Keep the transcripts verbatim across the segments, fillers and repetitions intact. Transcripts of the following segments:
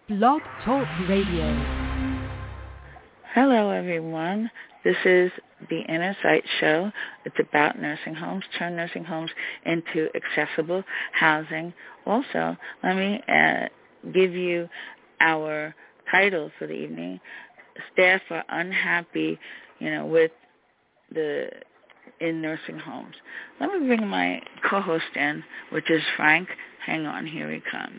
Blog Talk Radio. Hello, everyone. This is the Inner Sight Show. It's about nursing homes, turn nursing homes into accessible housing. Also, let me uh, give you our title for the evening. Staff are unhappy, you know, with the in nursing homes. Let me bring my co-host in, which is Frank. Hang on, here he comes.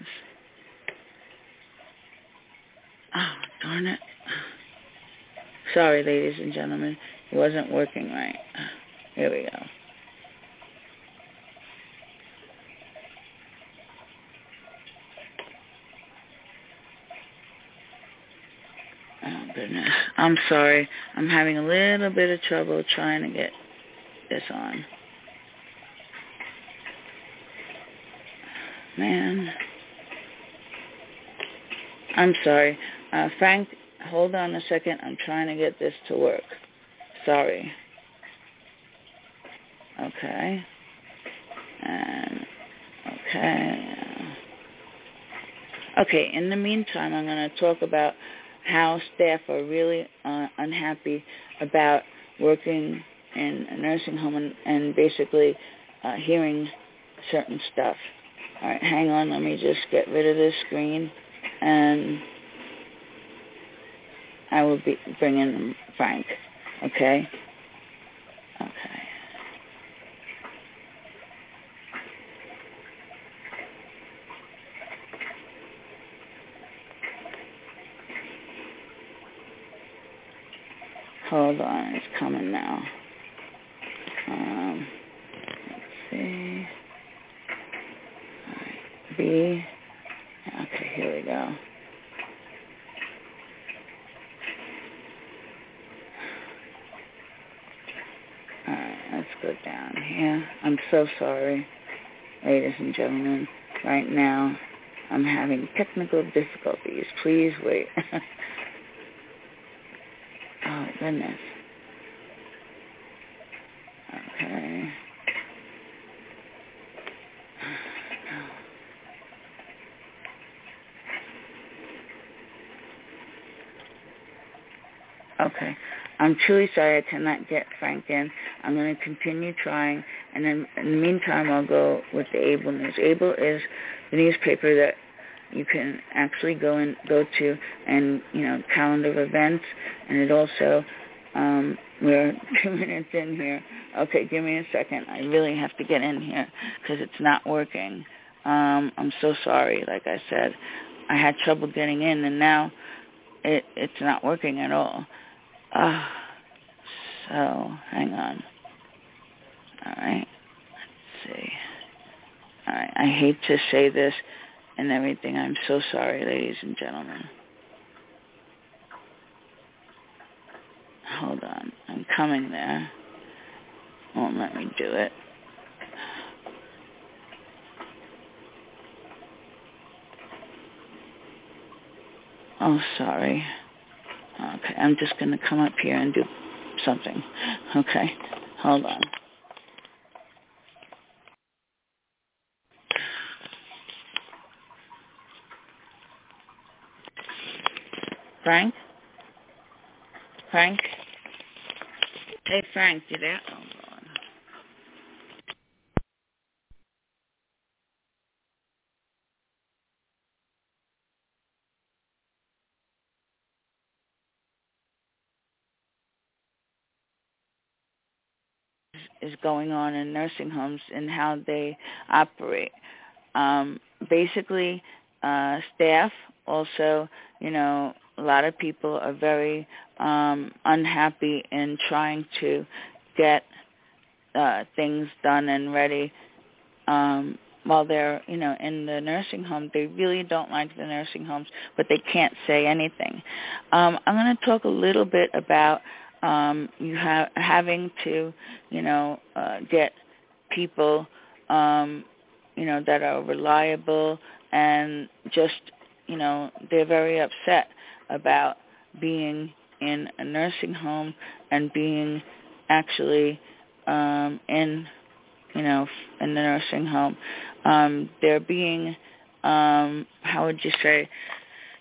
Oh, darn it. Sorry, ladies and gentlemen. It wasn't working right. Here we go. Oh, goodness. I'm sorry. I'm having a little bit of trouble trying to get this on. Man. I'm sorry. Uh, Frank, hold on a second. I'm trying to get this to work. Sorry. Okay. And, okay. Okay, in the meantime, I'm going to talk about how staff are really uh, unhappy about working in a nursing home and, and basically uh, hearing certain stuff. All right, hang on. Let me just get rid of this screen, and I will be bringing Frank, okay? Okay. Hold on, it's coming now. Um, let's see. All right, B. Okay, here we go. All right, let's go down here. I'm so sorry, ladies and gentlemen. Right now, I'm having technical difficulties. Please wait. Oh, goodness. Okay. Okay. I'm truly sorry I cannot get Frank in. I'm going to continue trying, and then in the meantime, I'll go with the Able News. Able is the newspaper that you can actually go and go to, and you know, calendar of events, and it also um, we're two minutes in here. Okay, give me a second. I really have to get in here because it's not working. Um, I'm so sorry. Like I said, I had trouble getting in, and now it, it's not working at all. Uh, so, hang on. All right. Let's see. All right. I hate to say this and everything. I'm so sorry, ladies and gentlemen. Hold on. I'm coming there. Won't let me do it. Oh, sorry. Okay. I'm just going to come up here and do something. Okay. Hold on. Frank? Frank? Hey, Frank, you there? Oh, God. Is going on in nursing homes and how they operate. Um, basically, uh, staff also, you know, a lot of people are very um, unhappy in trying to get uh, things done and ready um, while they're, you know, in the nursing home. They really don't like the nursing homes, but they can't say anything. Um, I'm going to talk a little bit about um, you ha- having to, you know, uh, get people, um, you know, that are reliable and just, you know, they're very upset about being in a nursing home and being actually um, in, you know, in the nursing home. Um, they're being, um, how would you say,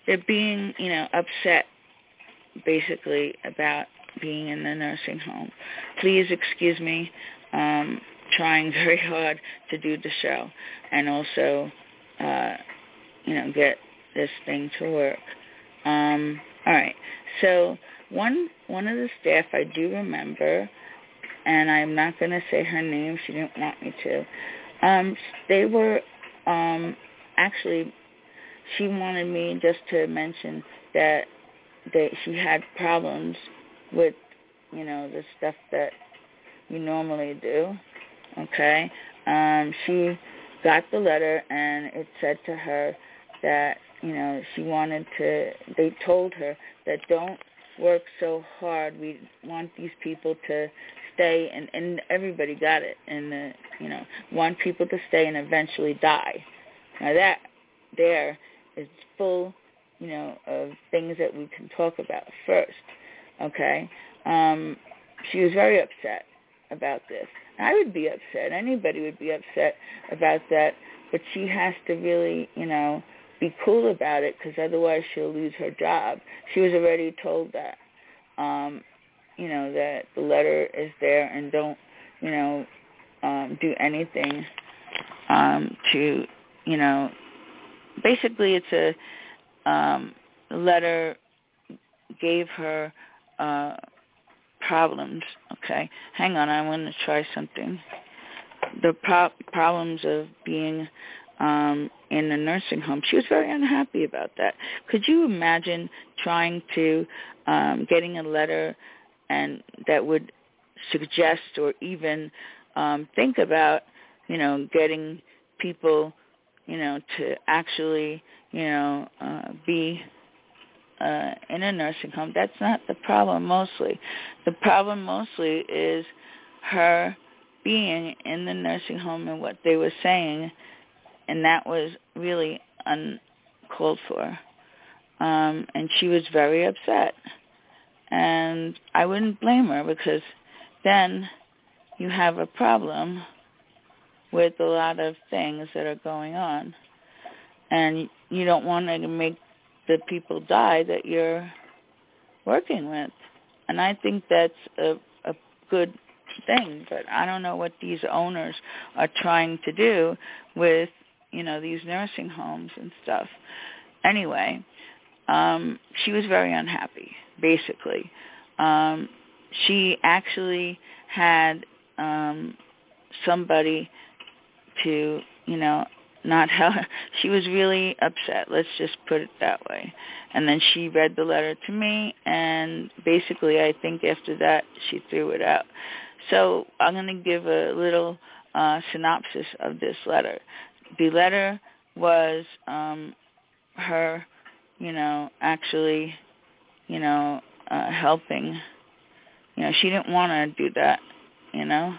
they're being, you know, upset basically about being in the nursing home. Please excuse me, um, trying very hard to do the show and also, uh, you know, get this thing to work. Um, all right. So one one of the staff I do remember, and I'm not going to say her name. She didn't want me to. Um, they were um, actually. She wanted me just to mention that that she had problems with, you know, the stuff that you normally do. Okay. Um, she got the letter, and it said to her that, you know, she wanted to, they told her that don't work so hard. We want these people to stay, and, and everybody got it, and, the, you know, want people to stay and eventually die. Now that there is full, you know, of things that we can talk about first, okay? Um, she was very upset about this. I would be upset. Anybody would be upset about that, but she has to really, you know, be cool about it because otherwise she'll lose her job. She was already told that, um, you know, that the letter is there and don't, you know, um, do anything um, to, you know, basically it's a um, letter gave her uh, problems, okay? Hang on, I want to try something. The pro- problems of being um, in a nursing home. She was very unhappy about that. Could you imagine trying to, um, getting a letter and that would suggest or even um, think about, you know, getting people, you know, to actually, you know, uh, be uh, in a nursing home? That's not the problem mostly. The problem mostly is her being in the nursing home and what they were saying, and that was really uncalled for. Um, and she was very upset. And I wouldn't blame her because then you have a problem with a lot of things that are going on. And you don't want to make the people die that you're working with. And I think that's a, a good thing, but I don't know what these owners are trying to do with, you know, these nursing homes and stuff. Anyway, um, she was very unhappy, basically. Um, she actually had um, somebody to, you know, not help. She was really upset, let's just put it that way. And then she read the letter to me, and basically I think after that she threw it out. So I'm going to give a little uh, synopsis of this letter. The letter was um, her, you know, actually, you know, uh, helping. You know, she didn't want to do that, you know.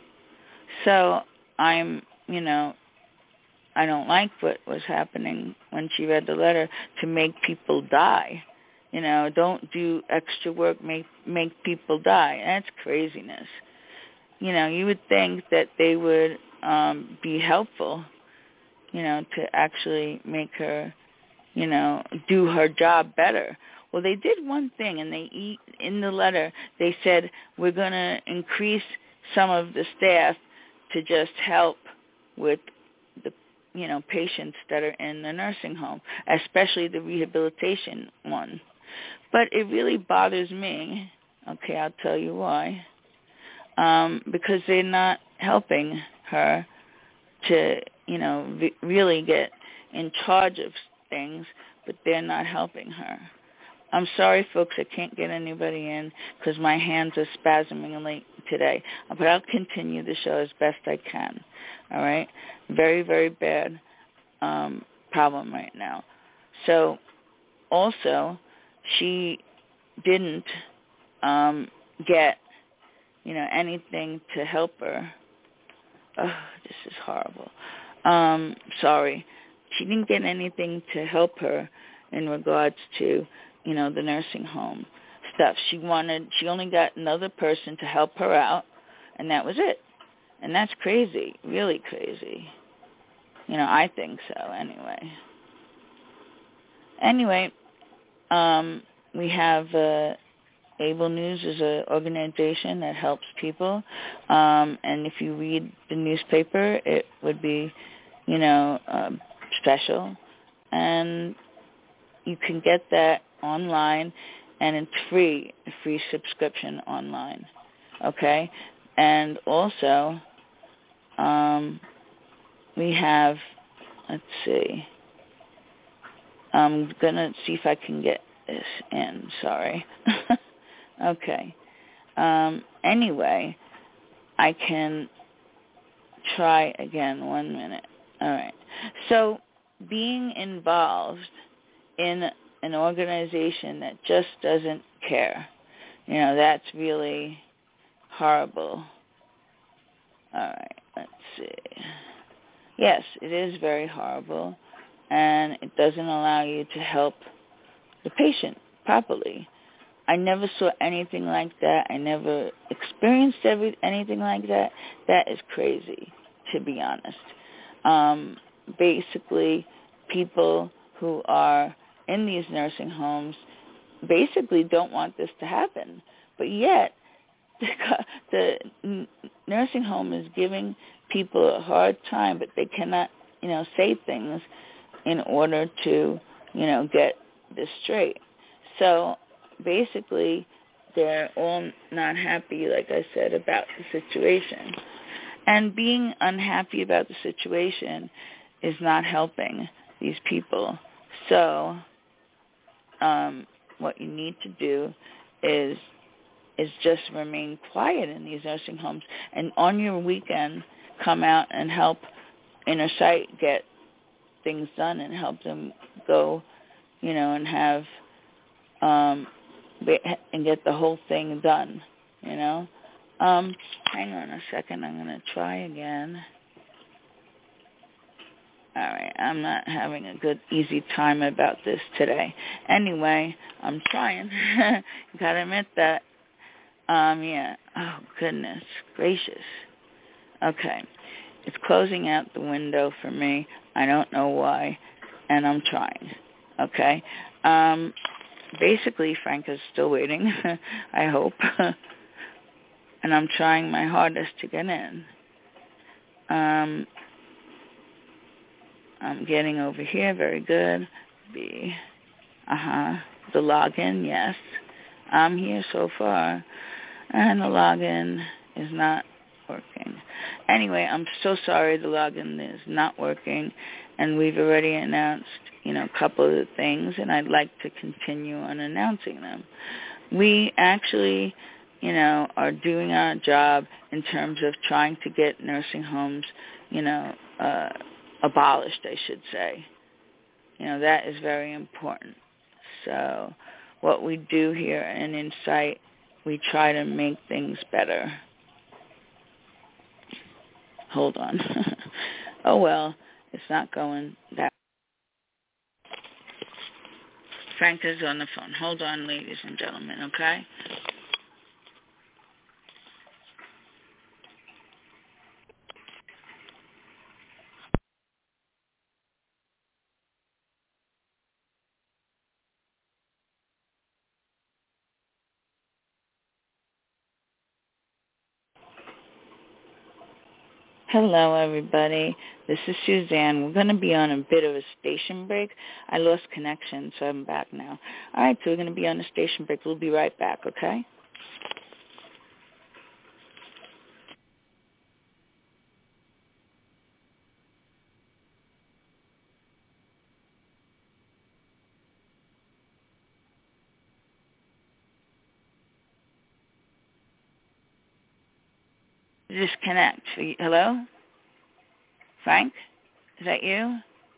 So I'm, you know, I don't like what was happening when she read the letter to make people die. You know, don't do extra work, make make people die. That's craziness. You know, you would think that they would um, be helpful, you know, to actually make her, you know, do her job better. Well, they did one thing, and they eat, in the letter, they said, we're going to increase some of the staff to just help with the, you know, patients that are in the nursing home, especially the rehabilitation one. But it really bothers me. Okay, I'll tell you why. Um, because they're not helping her to, you know, re- really get in charge of things, but they're not helping her. I'm sorry, folks, I can't get anybody in because my hands are spasming late today. But I'll continue the show as best I can, all right? Very, very bad um, problem right now. So also, she didn't um, get, you know, anything to help her. Oh, this is horrible. Um, sorry. She didn't get anything to help her in regards to, you know, the nursing home stuff. She wanted, she only got another person to help her out, and that was it. And that's crazy, really crazy. You know, I think so anyway. Anyway, Um, we have uh, Able News is an organization that helps people, um, and if you read the newspaper, it would be, you know, um, special, and you can get that online, and it's free, a free subscription online, okay? And also, um, we have, let's see, I'm going to see if I can get this in, sorry. Okay. Um, anyway, I can try again, one minute. All right. So being involved in an organization that just doesn't care, you know, that's really horrible. All right, let's see. Yes, it is very horrible, and it doesn't allow you to help the patient properly. I never saw anything like that. I never experienced every, anything like that. That is crazy, to be honest. Um, basically, people who are in these nursing homes basically don't want this to happen. But yet, the, the nursing home is giving people a hard time, but they cannot, you know, say things in order to, you know, get this straight. So basically, they're all not happy, like I said, about the situation. And being unhappy about the situation is not helping these people. So um, what you need to do is is just remain quiet in these nursing homes, and on your weekend, come out and help Inner Sight get things done and help them go, you know, and have um, and get the whole thing done, you know. Um, hang on a second. I'm going to try again. All right. I'm not having a good, easy time about this today. Anyway, I'm trying. Got to admit that. Um, yeah. Oh, goodness gracious. Okay. It's closing out the window for me. I don't know why, and I'm trying. Okay. Um, basically, Frank is still waiting, I hope. And I'm trying my hardest to get in. Um, I'm getting over here. Very good. B. Uh-huh. The login, yes. I'm here so far. And the login is not working. Anyway, I'm so sorry the login is not working. And we've already announced, you know, a couple of things, and I'd like to continue on announcing them. We actually, you know, are doing our job in terms of trying to get nursing homes, you know, uh, abolished, I should say. You know, that is very important. So what we do here in Insight, we try to make things better. Hold on. Oh, well, it's not going that. Frank is on the phone. Hold on, ladies and gentlemen, okay? Hello, everybody. This is Suzanne. We're going to be on a bit of a station break. I lost connection, so I'm back now. All right, so we're going to be on a station break. We'll be right back, okay? Disconnect. Hello? Frank? Is that you?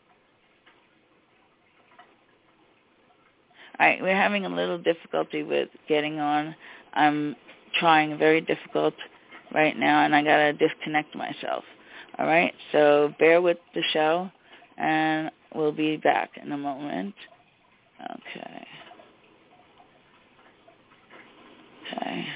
All right, we're having a little difficulty with getting on. I'm trying very difficult right now, and I got to disconnect myself. All right, so bear with the show, and we'll be back in a moment. Okay. Okay.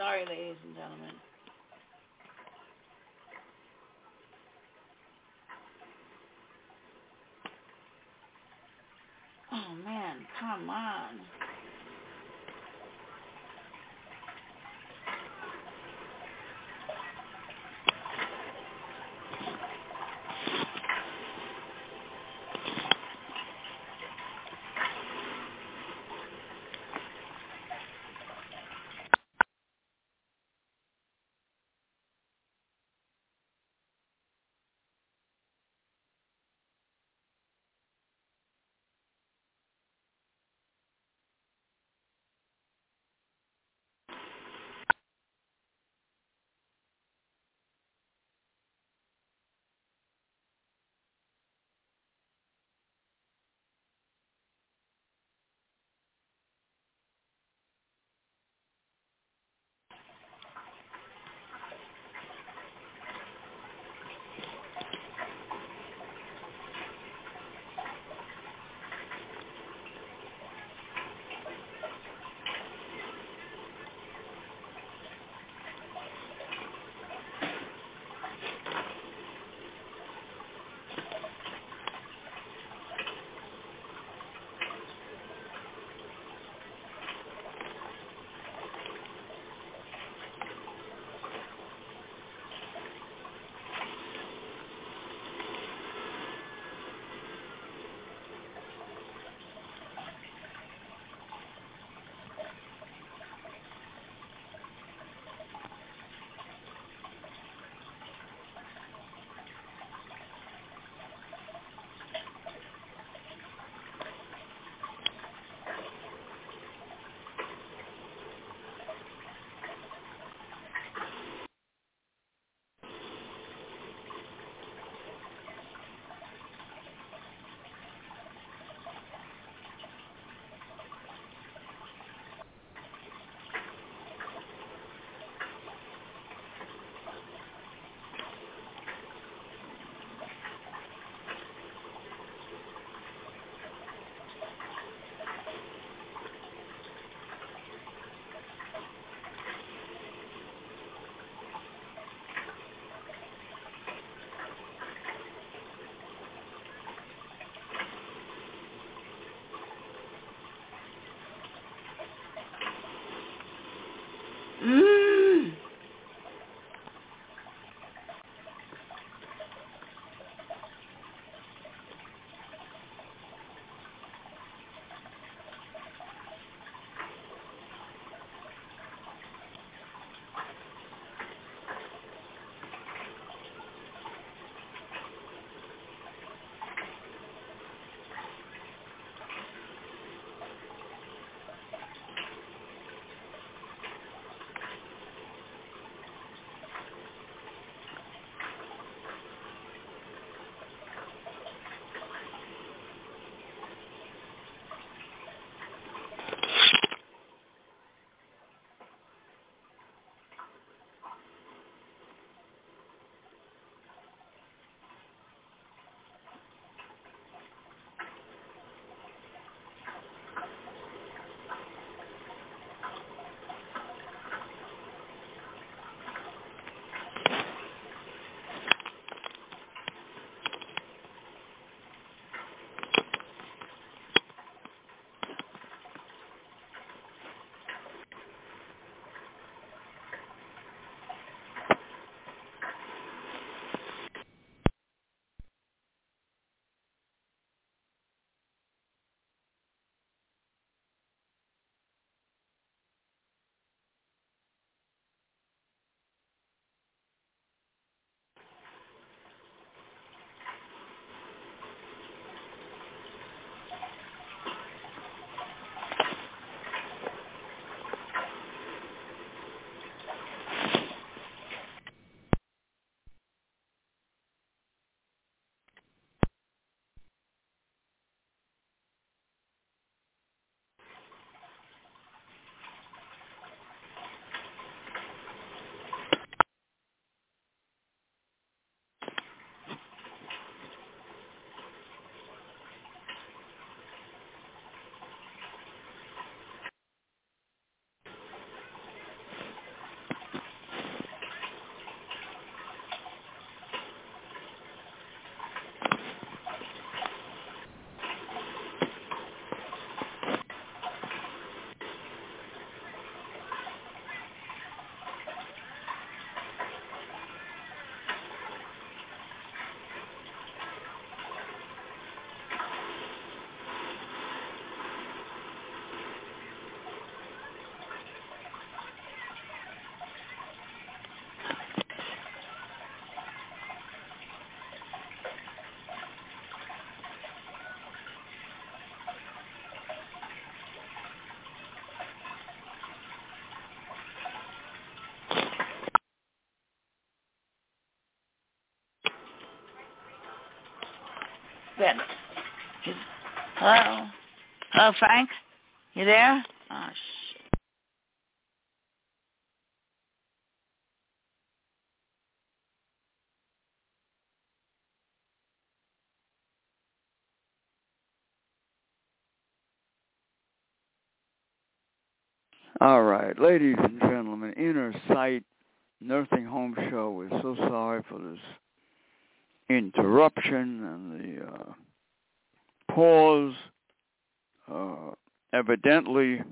Sorry, ladies and gentlemen. Oh, man, come on. Ben. He's, hello? Hello, Frank? You there? Oh, shit. All right, ladies and gentlemen, Inner Sight Nursing Home Show. We're so sorry for this interruption and the uh, pause. Uh, evidently,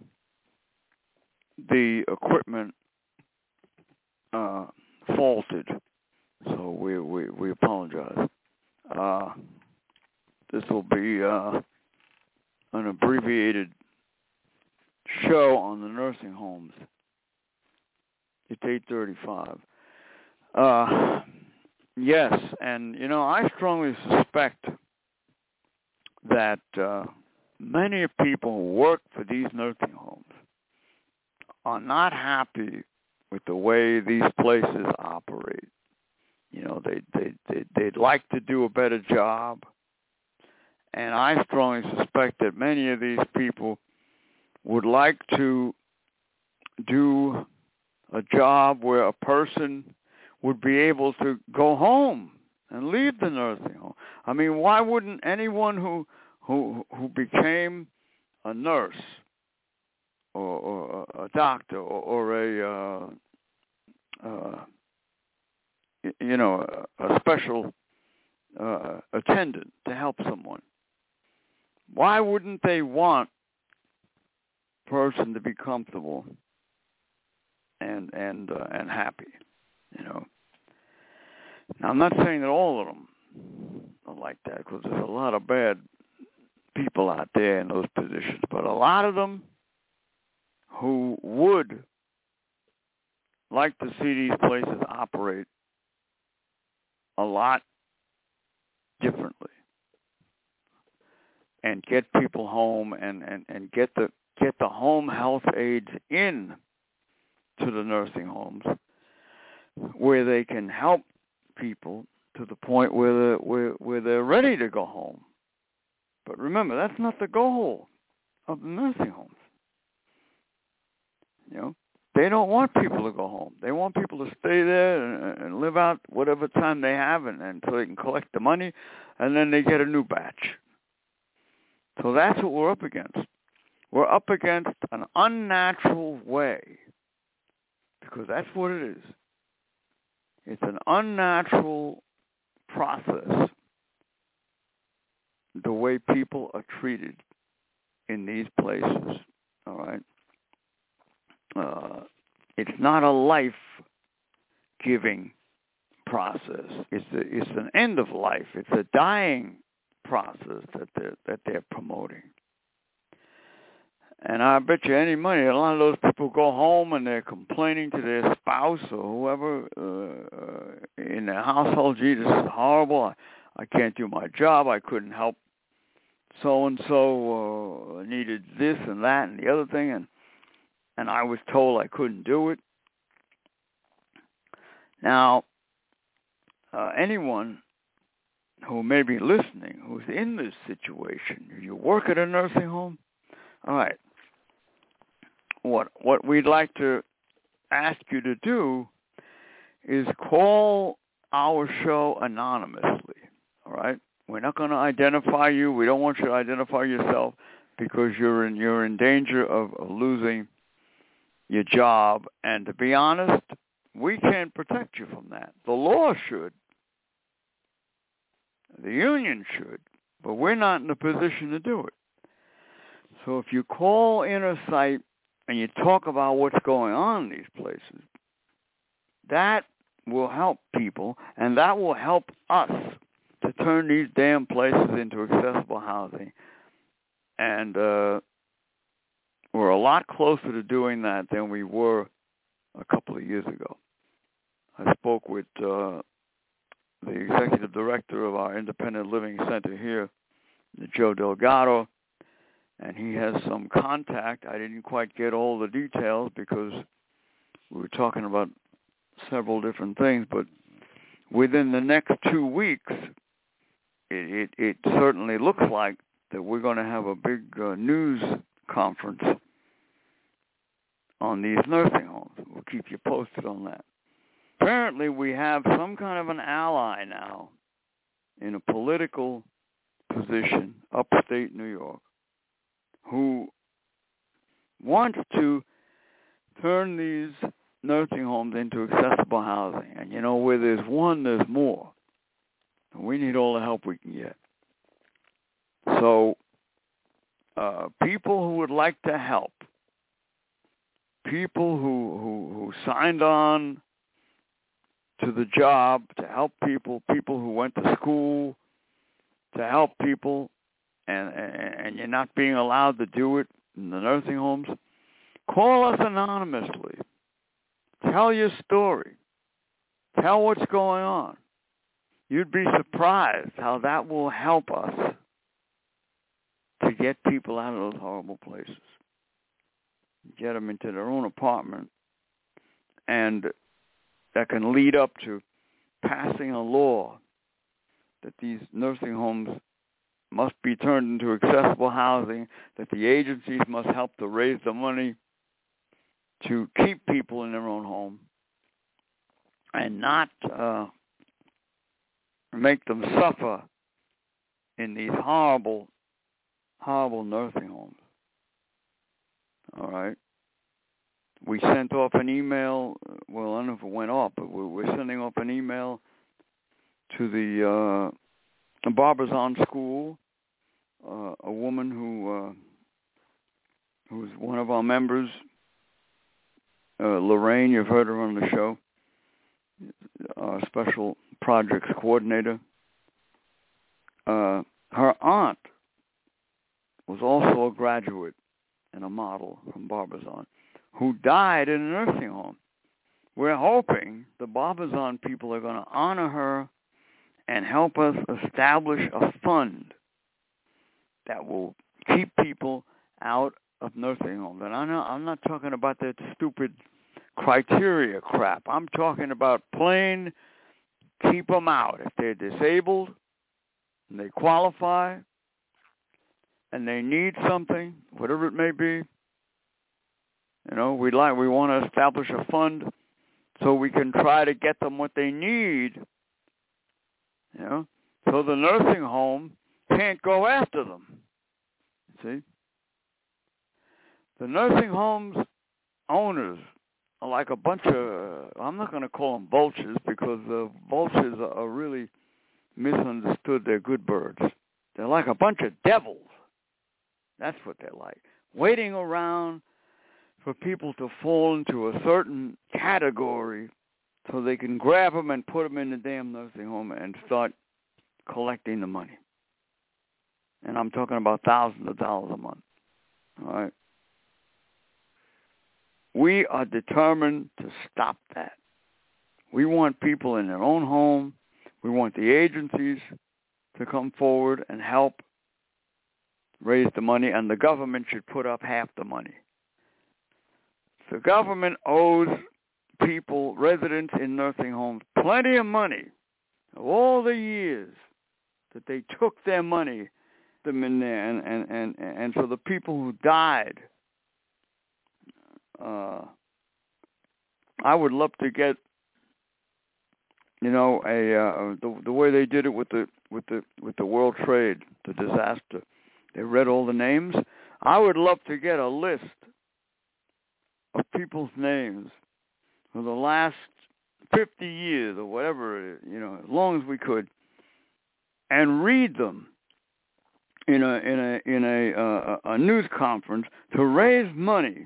the equipment uh, faulted, so we we, we apologize. Uh, this will be uh, an abbreviated show on the nursing homes. It's eight thirty-five. Uh, yes, and, you know, I strongly suspect that uh, many people who work for these nursing homes are not happy with the way these places operate. You know, they, they, they, they'd like to do a better job, and I strongly suspect that many of these people would like to do a job where a person would be able to go home and leave the nursing home. I mean, why wouldn't anyone who who who became a nurse or, or a doctor or, or a uh, uh, you know a, a special uh, attendant to help someone, why wouldn't they want a person to be comfortable and and uh, and happy? You know. Now, I'm not saying that all of them are like that, because there's a lot of bad people out there in those positions, but a lot of them who would like to see these places operate a lot differently and get people home and, and, and get the get the home health aides in to the nursing homes where they can help people to the point where they're, where, where they're ready to go home. But remember, that's not the goal of the nursing homes. You know, they don't want people to go home. They want people to stay there and, and live out whatever time they have and, until they can collect the money, and then they get a new batch. So that's what we're up against. We're up against an unnatural way, because that's what it is. It's an unnatural process, the way people are treated in these places, all right? Uh, it's not a life-giving process. It's a, it's an end of life. It's a dying process that they're, that they're promoting. And I bet you any money, a lot of those people go home and they're complaining to their spouse or whoever uh, in their household, gee, this is horrible. I, I can't do my job. I couldn't help so-and-so uh, needed this and that and the other thing, and and I was told I couldn't do it. Now, uh, anyone who may be listening who's in this situation, you work at a nursing home, all right, what what we'd like to ask you to do is call our show anonymously, all right? We're not going to identify you. We don't want you to identify yourself, because you're in you're in danger of, of losing your job. And to be honest, we can't protect you from that. The law should. The union should. But we're not in a position to do it. So if you call Inner Sight and you talk about what's going on in these places, that will help people, and that will help us to turn these damn places into accessible housing. And uh, we're a lot closer to doing that than we were a couple of years ago. I spoke with uh, the executive director of our independent living center here, Joe Delgado, and he has some contact. I didn't quite get all the details because we were talking about several different things, but within the next two weeks, it, it, it certainly looks like that we're going to have a big uh, news conference on these nursing homes. We'll keep you posted on that. Apparently, we have some kind of an ally now in a political position, upstate New York, who wants to turn these nursing homes into accessible housing. And, you know, where there's one, there's more. We need all the help we can get. So uh, people who would like to help, people who, who, who signed on to the job to help people, people who went to school to help people, and, and, and you're not being allowed to do it in the nursing homes, call us anonymously. Tell your story. Tell what's going on. You'd be surprised how that will help us to get people out of those horrible places, get them into their own apartment, and that can lead up to passing a law that these nursing homes must be turned into accessible housing, that the agencies must help to raise the money to keep people in their own home and not uh, make them suffer in these horrible, horrible nursing homes. All right. We sent off an email. Well, I don't know if it went off, but we're sending off an email to the uh, Barbizon School, uh, a woman who uh, who's one of our members, uh, Lorraine. You've heard her on the show, our special projects coordinator. Uh, her aunt was also a graduate and a model from Barbizon, who died in a nursing home. We're hoping the Barbizon people are going to honor her and help us establish a fund that will keep people out of nursing homes. And I know, I'm not talking about that stupid criteria crap. I'm talking about plain keep them out. If they're disabled and they qualify and they need something, whatever it may be, you know, we like we want to establish a fund so we can try to get them what they need. You know, so the nursing home can't go after them. See, the nursing homes owners are like a bunch of, I'm not going to call them vultures because the vultures are really misunderstood. They're good birds. They're like a bunch of devils. That's what they're like, waiting around for people to fall into a certain category so they can grab them and put them in the damn nursing home and start collecting the money. And I'm talking about thousands of dollars a month. All right? We are determined to stop that. We want people in their own home. We want the agencies to come forward and help raise the money, and the government should put up half the money. The government owes people, residents in nursing homes, plenty of money of all the years that they took their money, them in there, and and and, and for the people who died. Uh, I would love to get, you know, a uh, the the way they did it with the with the with the World Trade, the disaster. They read all the names. I would love to get a list of people's names for the last fifty years or whatever, you know, as long as we could, and read them in a in a in a uh, a news conference to raise money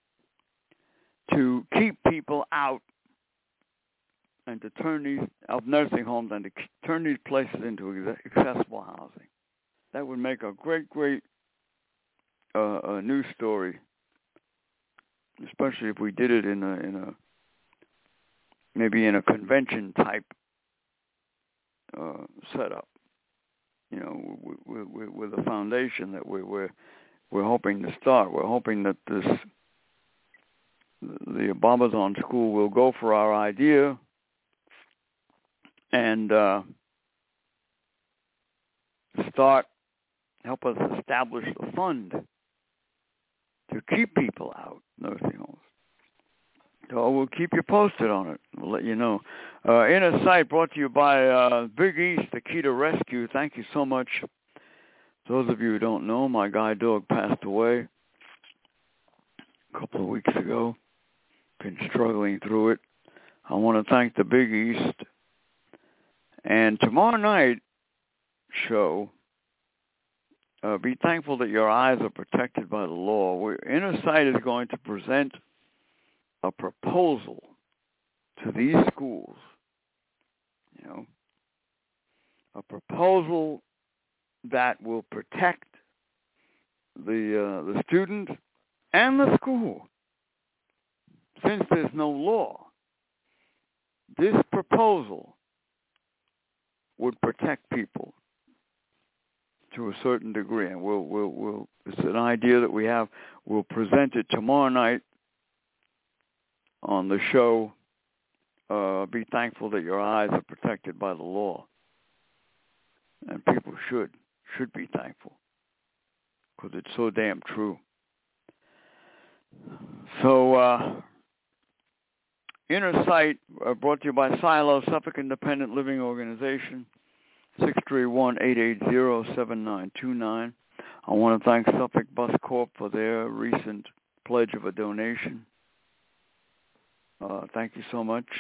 to keep people out and to turn these of nursing homes and to turn these places into accessible housing. That would make a great, great uh, a news story, especially if we did it in a in a maybe in a convention type uh, setup. You know, with, with, with a foundation that we, we're we're hoping to start. We're hoping that this the Barbizon School will go for our idea, and uh, start, help us establish a fund to keep people out nursing homes. So we'll keep you posted on it. We'll let you know. Uh, Inner Sight brought to you by uh, Big East, the Key to Rescue. Thank you so much. Those of you who don't know, my guide dog passed away a couple of weeks ago. Been struggling through it. I want to thank the Big East. And tomorrow night show, uh, be thankful that your eyes are protected by the law. We're, Inner Sight is going to present a proposal to these schools, you know, a proposal that will protect the uh, the student and the school. Since there's no law, this proposal would protect people to a certain degree, and we'll we'll we'll. It's an idea that we have. We'll present it tomorrow night on the show. Uh, be thankful that your eyes are protected by the law, and people should should be thankful because it's so damn true. So, uh, Inner Sight, uh, brought to you by Silo, Suffolk Independent Living Organization, six three one, eight eight zero, seven nine two nine. I want to thank Suffolk Bus Corp for their recent pledge of a donation. Uh, thank you so much.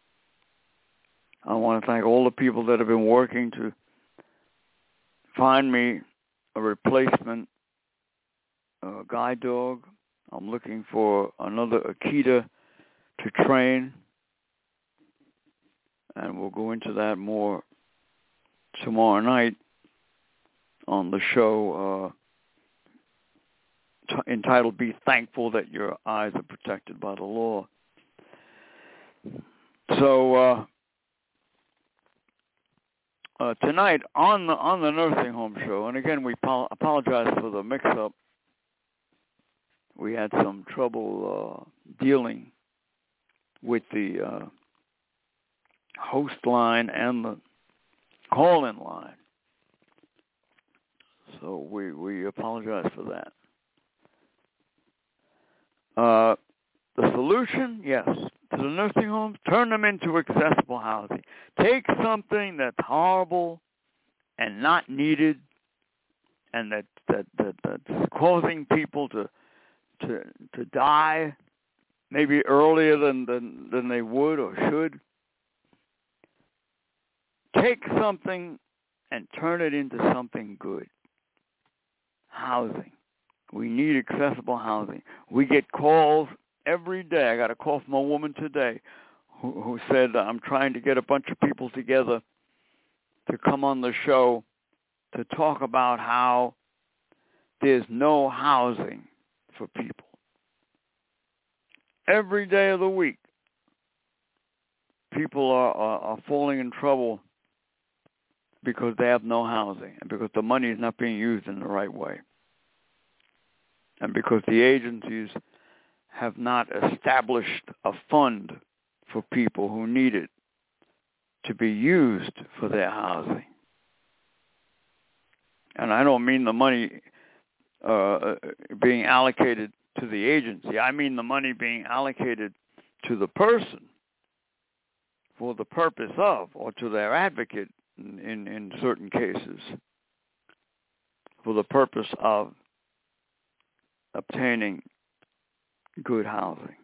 I want to thank all the people that have been working to find me a replacement uh, guide dog. I'm looking for another Akita to train, and we'll go into that more tomorrow night on the show uh, t- entitled Be Thankful That Your Eyes Are Protected by the Law. So uh, uh, tonight on the on the nursing home show, and again we pol- apologize for the mix-up. We had some trouble uh, dealing with the uh, host line and the call-in line. So we, we apologize for that. Uh, the solution, yes, to the nursing homes, turn them into accessible housing. Take something that's horrible and not needed and that, that, that that's causing people to to to die maybe earlier than, than, than they would or should. Take something and turn it into something good. Housing. We need accessible housing. We get calls every day. I got a call from a woman today who, who said, I'm trying to get a bunch of people together to come on the show to talk about how there's no housing for people. Every day of the week, people are, are, are falling in trouble because they have no housing and because the money is not being used in the right way. And because the agencies have not established a fund for people who need it to be used for their housing. And I don't mean the money uh, being allocated to the agency. I mean the money being allocated to the person for the purpose of, or to their advocate in, in, in certain cases, for the purpose of obtaining good housing.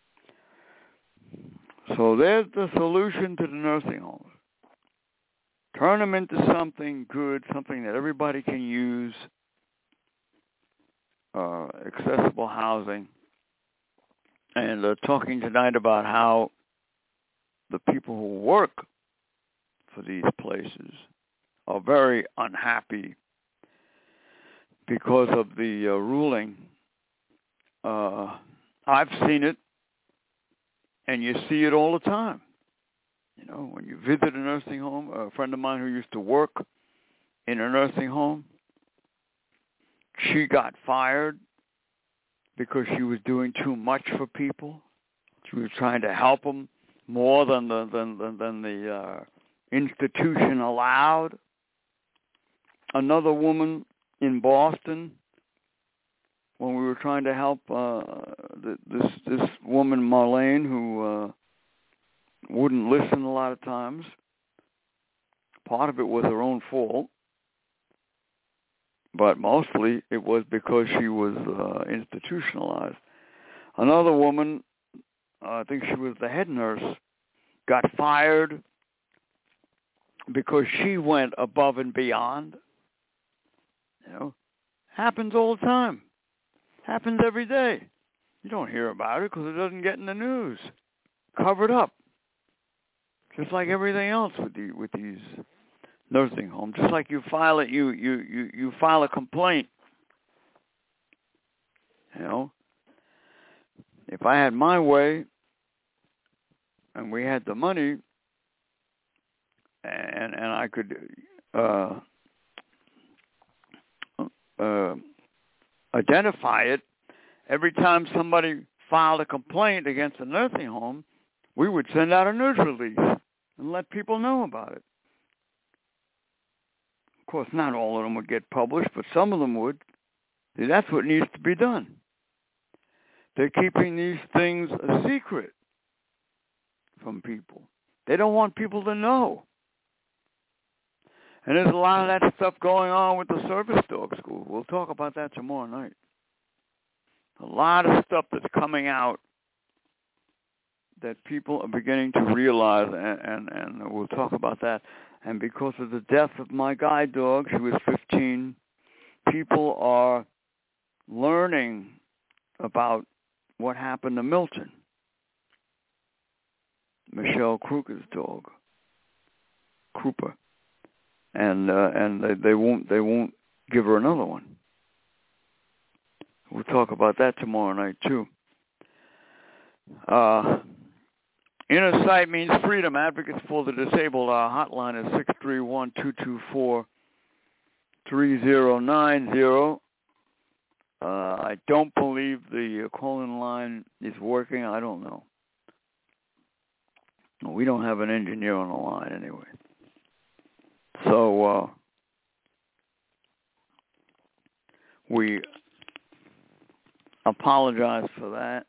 So there's the solution to the nursing homes. Turn them into something good, something that everybody can use, uh, accessible housing. And uh, talking tonight about how the people who work for these places are very unhappy because of the uh, ruling. Uh, I've seen it, and you see it all the time. You know, when you visit a nursing home, a friend of mine who used to work in a nursing home, she got fired because she was doing too much for people. She was trying to help them more than the than than, than the uh, institution allowed. another woman in Boston when we were trying to help uh, this this woman Marlene who uh, wouldn't listen a lot of times. Part of it was her own fault, but mostly it was because she was uh, institutionalized. Another woman, uh, I think she was the head nurse, got fired because she went above and beyond. You know, happens all the time. Happens every day. You don't hear about it because it doesn't get in the news. Covered up. Just like everything else with the with these nursing homes. Just like you file it, you you you, you file a complaint. You know, if I had my way and we had the money and and I could uh, uh, identify it, every time somebody filed a complaint against a nursing home, we would send out a news release and let people know about it. Of course, not all of them would get published, but some of them would. See, that's what needs to be done. They're keeping these things a secret from people. They don't want people to know. And there's a lot of that stuff going on with the service dog school. We'll talk about that tomorrow night. A lot of stuff that's coming out that people are beginning to realize, and, and, and we'll talk about that. And because of the death of my guide dog, she was fifteen, people are learning about what happened to Milton, Michelle Kruger's dog, Krupa, and uh, and they, they won't they won't give her another one. We'll talk about that tomorrow night too. Uh, Inner Sight means freedom. Advocates for the disabled. Our hotline is six three one, two two four, three zero nine zero. Uh, I don't believe the call-in line is working. I don't know. We don't have an engineer on the line anyway. So uh, we apologize for that.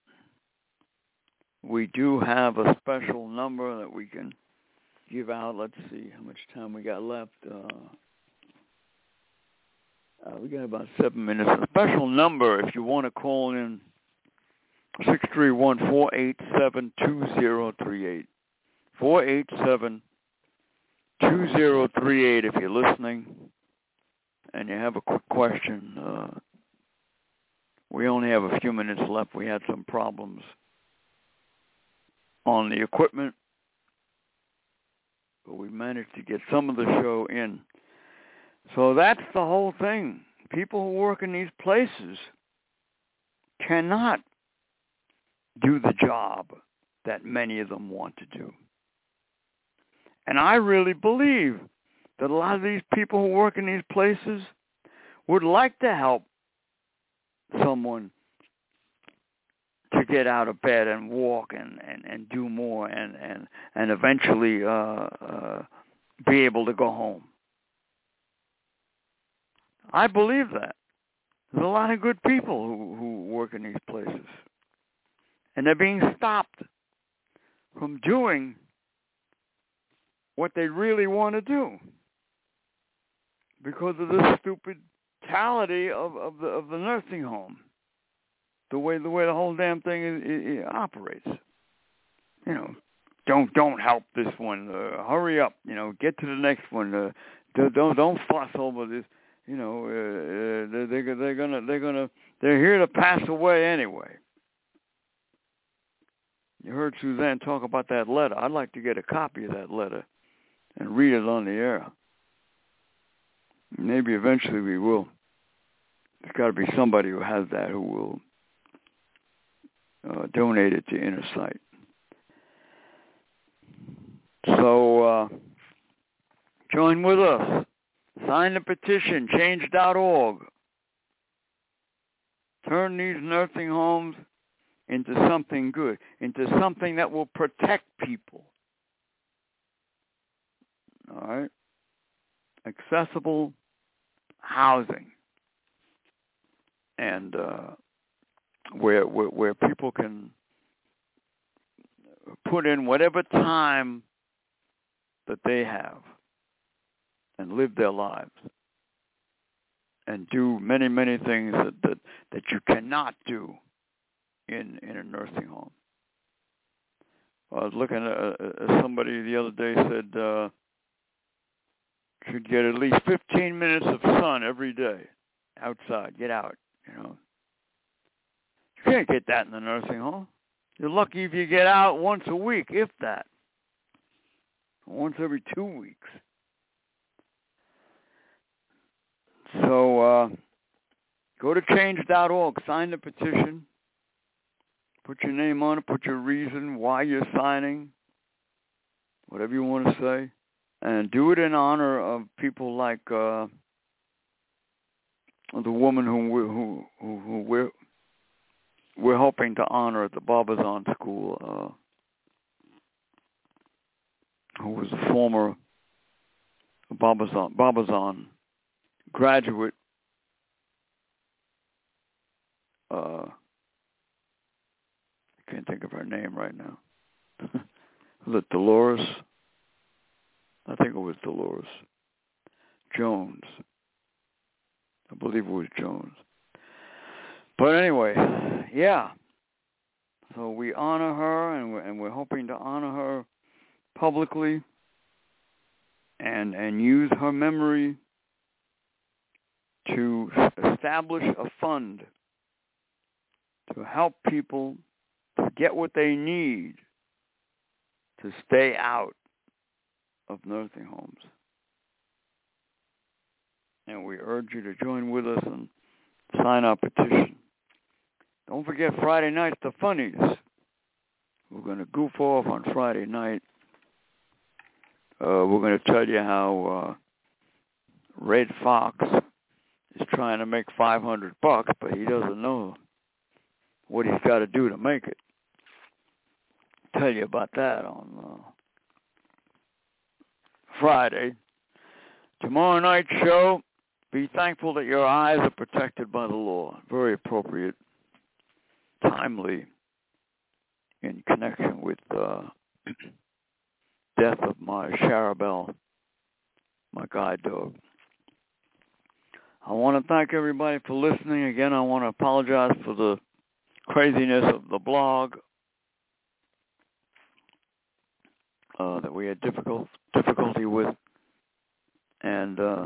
We do have a special number that we can give out. Let's see how much time we got left. Uh, uh, we got about seven minutes. A special number if you want to call in, six three one, four eight seven, two zero three eight. four eight seven, two zero three eight if you're listening and you have a quick question. Uh, we only have a few minutes left. We had some problems on the equipment, but we managed to get some of the show in. So that's the whole thing. People who work in these places cannot do the job that many of them want to do. And I really believe that a lot of these people who work in these places would like to help someone to get out of bed and walk and, and, and do more and, and, and eventually uh, uh, be able to go home. I believe that. There's a lot of good people who, who work in these places. And they're being stopped from doing what they really want to do because of the stupidity of, of the of the nursing home. The way the way the whole damn thing is, it, it operates. You know, don't don't help this one. Uh, hurry up. You know, get to the next one. Uh, don't don't fuss over this. You know, uh, uh, they they're, they're gonna they're gonna they're here to pass away anyway. You heard Suzanne talk about that letter. I'd like to get a copy of that letter and read it on the air. Maybe eventually we will. There's got to be somebody who has that who will uh, donate it to Inner Sight. So uh, join with us. Sign the petition, change dot org. Turn these nursing homes into something good, into something that will protect people. All right? Accessible housing, and uh, where, where where people can put in whatever time that they have and live their lives and do many, many things that, that, that you cannot do in, in a nursing home. I was looking at uh, somebody the other day said uh, should get at least fifteen minutes of sun every day outside. Get out, you know. You can't get that in the nursing home. You're lucky if you get out once a week, if that. Once every two weeks. So uh, go to change dot org, sign the petition, put your name on it, put your reason why you're signing, whatever you want to say, and do it in honor of people like uh, the woman who we, who who, who we're we're hoping to honor at the Barbizon School, uh, who was a former Barbizon Barbizon graduate. Uh, I can't think of her name right now. Was it Dolores? I think it was Dolores Jones. I believe it was Jones. But anyway, yeah. So we honor her, and we're, and we're hoping to honor her publicly, and and use her memory to establish a fund to help people to get what they need to stay out of nursing homes. And we urge you to join with us and sign our petition. Don't forget Friday night's the funnies. We're going to goof off on Friday night. Uh, we're going to tell you how uh, Red Fox is trying to make five hundred bucks, but he doesn't know what he's got to do to make it. I'll tell you about that on uh, Friday. Tomorrow night's show, be thankful that your eyes are protected by the law. Very appropriate, timely, in connection with uh, death of my Charabelle, my guide dog. I want to thank everybody for listening. Again, I want to apologize for the craziness of the blog uh, that we had difficult difficulty with. And uh,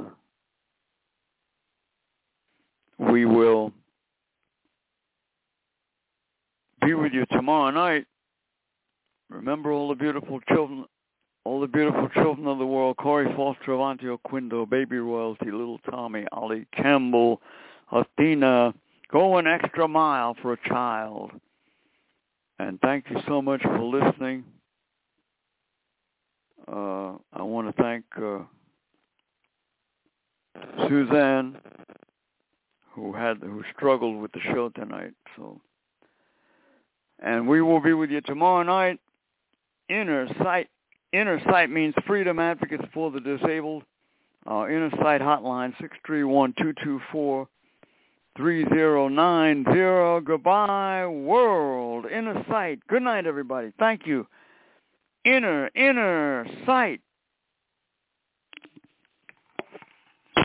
we will be with you tomorrow night. Remember all the beautiful children, all the beautiful children of the world: Corey Foster, Avantio Quindo, Baby Royalty, Little Tommy, Ollie Campbell, Athena. Go an extra mile for a child. And thank you so much for listening. Uh, I want to thank uh, Suzanne, who had who struggled with the show tonight. So, and we will be with you tomorrow night. Inner Sight. Inner Sight means Freedom Advocates for the Disabled. Our Inner Sight hotline, six three one, two two four, three zero nine zero. Goodbye, world. Inner Sight. Good night, everybody. Thank you. Inner, inner sight.